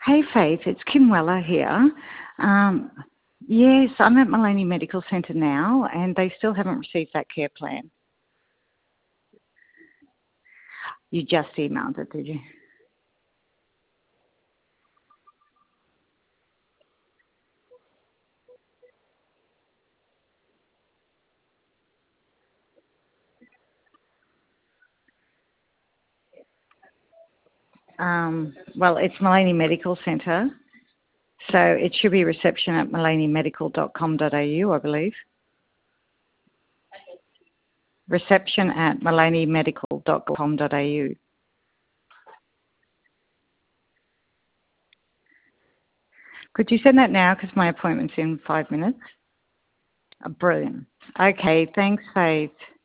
Hey Faith, it's Kim Weller here. Um, yes, I'm at Maleny Medical Centre now and they still haven't received that care plan. You just emailed it, did you? Well, it's Maleny Medical Centre, so it should be reception at malenemedical.com.au, I believe. Reception at malenemedical.com.au. Could you send that now because my appointment's in 5 minutes? Brilliant. Okay, thanks Faith.